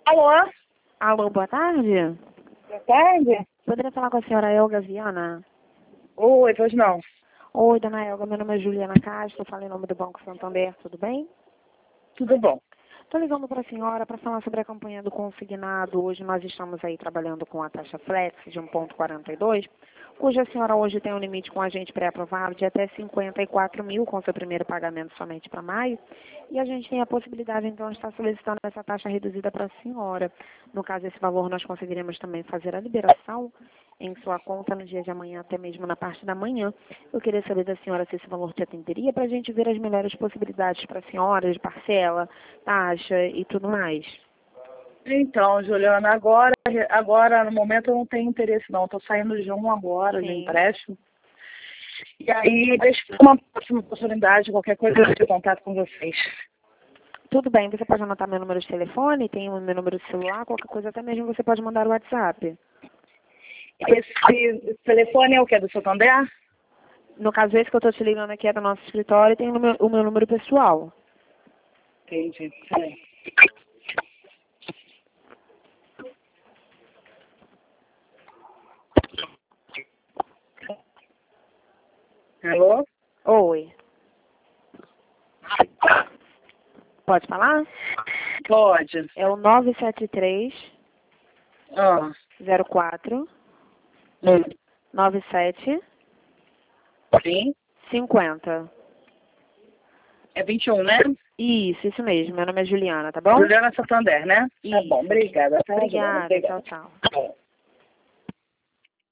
Alô? Alô, boa tarde. Boa tarde. Poderia falar com a senhora Elga Viana? Oi, pois não. Oi, dona Elga, meu nome é Juliana Castro, falo em nome do Banco Santander, tudo bem? Tudo bom. Estou ligando para a senhora para falar sobre a campanha do consignado. Hoje nós estamos aí trabalhando com a taxa flex de 1,42, cuja a senhora hoje tem um limite com a gente pré-aprovado de até 54 mil com seu primeiro pagamento somente para maio. E a gente tem a possibilidade, então, de estar solicitando essa taxa reduzida para a senhora. No caso, esse valor nós conseguiremos também fazer a liberação em sua conta no dia de amanhã, até mesmo na parte da manhã. Eu queria saber da senhora se esse valor te atenderia para a gente ver as melhores possibilidades para a senhora de parcela, taxa e tudo mais. Então, Juliana, agora no momento eu não tenho interesse não. Estou saindo de um agora, de Sim. empréstimo. E aí, deixa uma próxima oportunidade, qualquer coisa eu entro em contato com vocês. Tudo bem, você pode anotar meu número de telefone, tem o meu número de celular, qualquer coisa até mesmo você pode mandar o WhatsApp. Esse telefone é o que? Do Santander? No caso, esse que eu estou te ligando aqui é do nosso escritório e tem o meu número pessoal. Entendi. Peraí. Alô? Oi. Pode falar? Pode. É o 973 Ah. 04 Hum. 97 Sim. 50. É 21, né? Isso mesmo. Meu nome é Juliana, tá bom? Juliana Santander, né? Tá Isso. bom, obrigada. Tá, Juliana? Obrigada. Tchau, Obrigada. tchau. Tá.